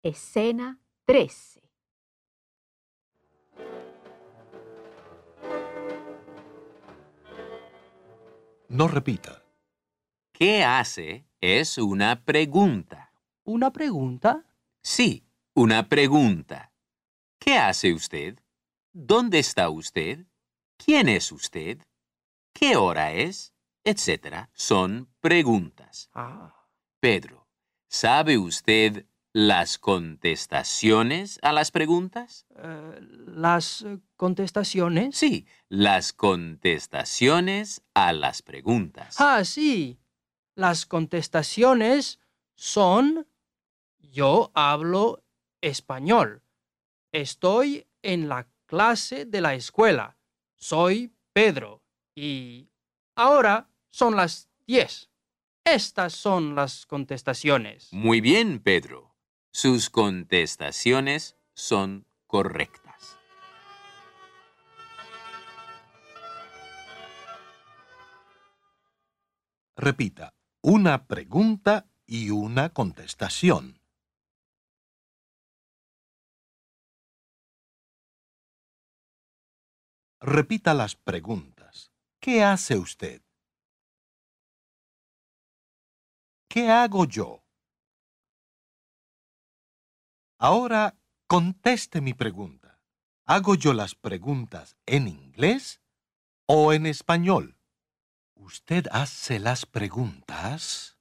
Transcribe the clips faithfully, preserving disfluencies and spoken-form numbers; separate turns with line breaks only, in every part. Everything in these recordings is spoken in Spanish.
Escena trece.
No repita.
¿Qué hace? Es una pregunta.
¿Una pregunta?
Sí, una pregunta. ¿Qué hace usted? ¿Dónde está usted? ¿Quién es usted? ¿Qué hora es? Etcétera. Son preguntas.
Ah.
Pedro, ¿sabe usted las contestaciones a las preguntas?
Eh, ¿Las eh, contestaciones?
Sí, las contestaciones a las preguntas.
Ah, sí. Las contestaciones son: yo hablo español. Estoy en la clase de la escuela. Soy Pedro. Y ahora son las diez. Estas son las contestaciones.
Muy bien, Pedro. Sus contestaciones son correctas.
Repita. Una pregunta y una contestación. Repita las preguntas. ¿Qué hace usted? ¿Qué hago yo? Ahora conteste mi pregunta. ¿Hago yo las preguntas en inglés o en español? ¿Usted hace las preguntas?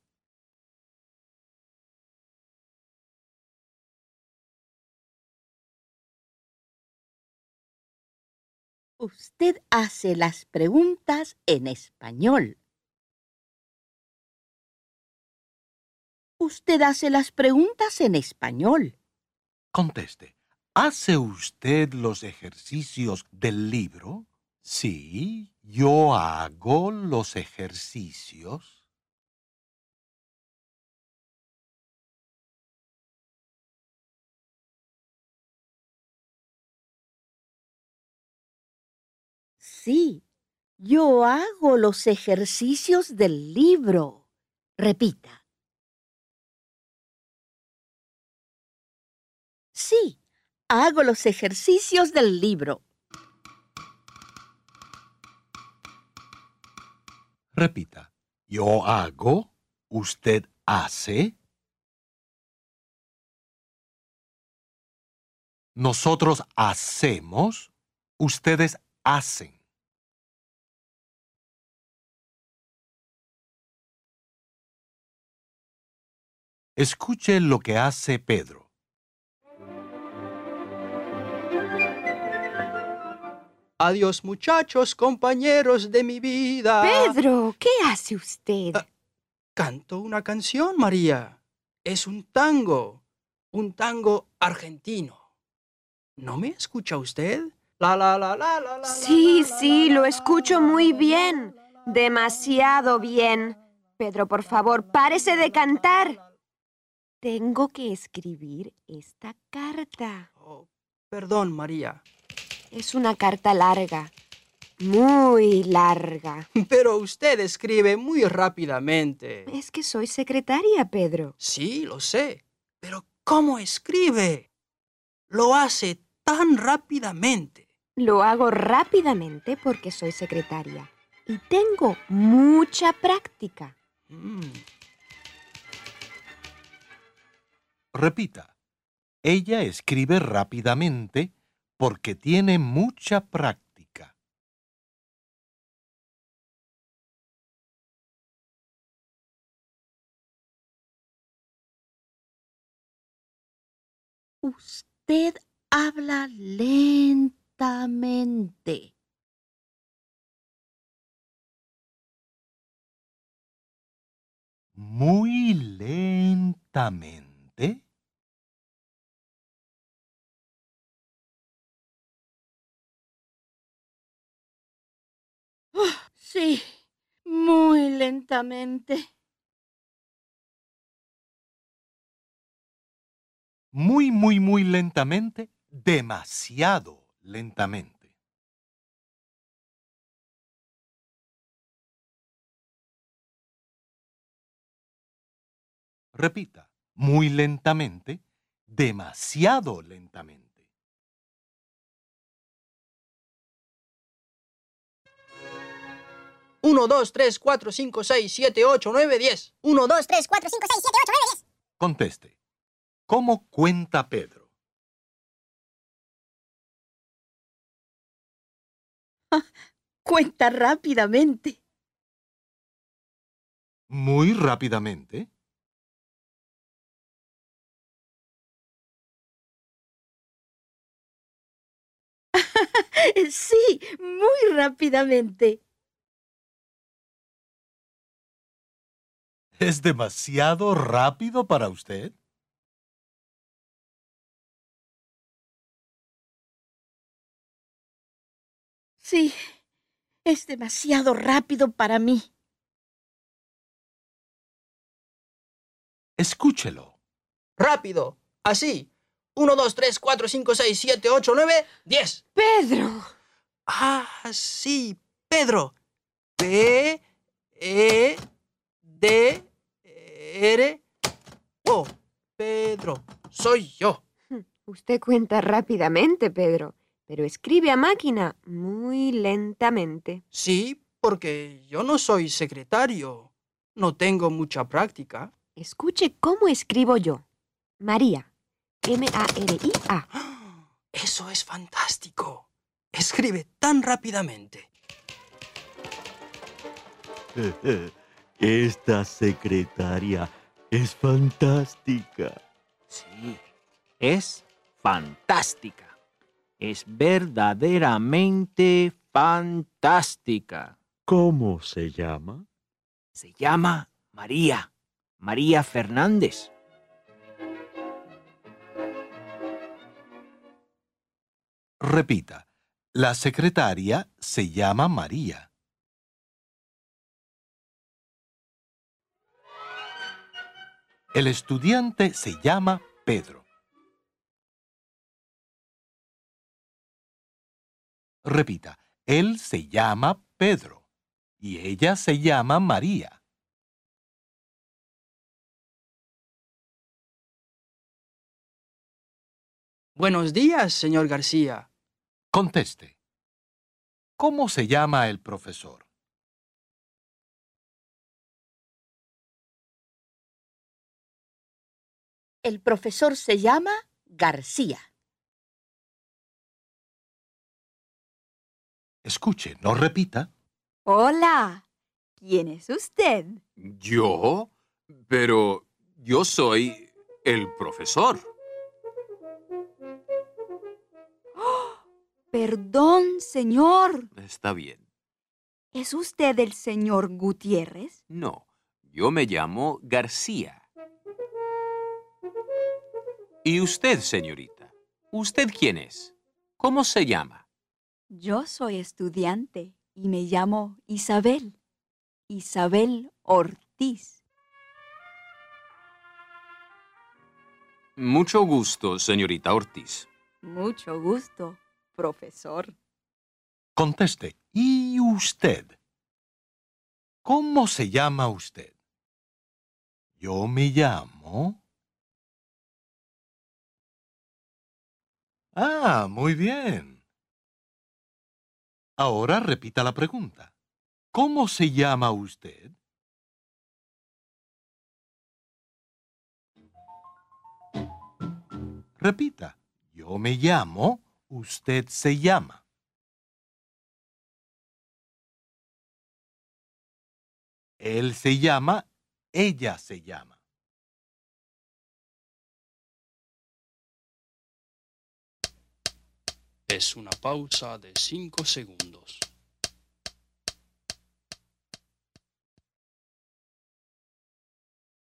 Usted hace las preguntas en español. Usted hace las preguntas en español.
Conteste. ¿Hace usted los ejercicios del libro? Sí, yo hago los ejercicios.
Sí, yo hago los ejercicios del libro. Repita. Sí, hago los ejercicios del libro.
Repita. Yo hago, usted hace. Nosotros hacemos, ustedes hacen. Escuche lo que hace Pedro.
Adiós, muchachos, compañeros de mi vida.
Pedro, ¿qué hace usted?
Ah. Canto una canción, María. Es un tango. Un tango argentino. ¿No me escucha usted? La la la la la la.
Sí,
la, la,
sí,
la,
lo
la,
escucho
la,
muy
la,
bien.
la, la, la,
Demasiado bien. Pedro, por favor, párese de cantar. Tengo que escribir esta carta.
Oh, perdón, María.
Es una carta larga. Muy larga.
Pero usted escribe muy rápidamente.
Es que soy secretaria, Pedro.
Sí, lo sé. Pero ¿cómo escribe? Lo hace tan rápidamente.
Lo hago rápidamente porque soy secretaria. Y tengo mucha práctica.
Mm.
Repita. Ella escribe rápidamente porque tiene mucha práctica.
Usted habla lentamente.
Muy lentamente.
Sí, muy lentamente.
Muy, muy, muy lentamente. Demasiado lentamente. Repita. Muy lentamente. demasiado lentamente.
Uno, dos, tres, cuatro, cinco, seis, siete, ocho, nueve, diez.
Uno, dos, tres, cuatro, cinco, seis, siete, ocho, nueve, diez.
Conteste. ¿Cómo cuenta Pedro?
Cuenta rápidamente.
Muy rápidamente.
Sí, muy rápidamente.
¿Es demasiado rápido para usted?
Sí, es demasiado rápido para mí.
Escúchelo.
Rápido. Así. Uno, dos, tres, cuatro, cinco, seis, siete, ocho, nueve, diez.
Pedro.
Ah, sí, Pedro. P, E, D, R, O. Pedro. Soy yo.
Usted cuenta rápidamente, Pedro, pero escribe a máquina muy lentamente.
Sí, porque yo no soy secretario. No tengo mucha práctica.
Escuche cómo escribo yo. María. M A R I A.
Eso es fantástico. Escribe tan rápidamente.
Esta secretaria es fantástica.
Sí, es fantástica. Es verdaderamente fantástica.
¿Cómo se llama?
Se llama María. María Fernández.
Repita. La secretaria se llama María. El estudiante se llama Pedro. Repita. Él se llama Pedro y ella se llama María.
Buenos días, señor García.
Conteste. ¿Cómo se llama el profesor?
El profesor se llama García.
Escuche, no repita.
Hola. ¿Quién es usted?
¿Yo? Pero yo soy el profesor.
Perdón, señor.
Está bien.
¿Es usted el señor Gutiérrez?
No, yo me llamo García. ¿Y usted, señorita? ¿Usted quién es? ¿Cómo se llama?
Yo soy estudiante y me llamo Isabel. Isabel Ortiz.
Mucho gusto, señorita Ortiz.
Mucho gusto, profesor.
Conteste. ¿Y usted? ¿Cómo se llama usted? Yo me llamo... Ah, muy bien. Ahora repita la pregunta. ¿Cómo se llama usted? Repita. Yo me llamo, usted se llama. Él se llama, ella se llama.
Es una pausa de cinco segundos.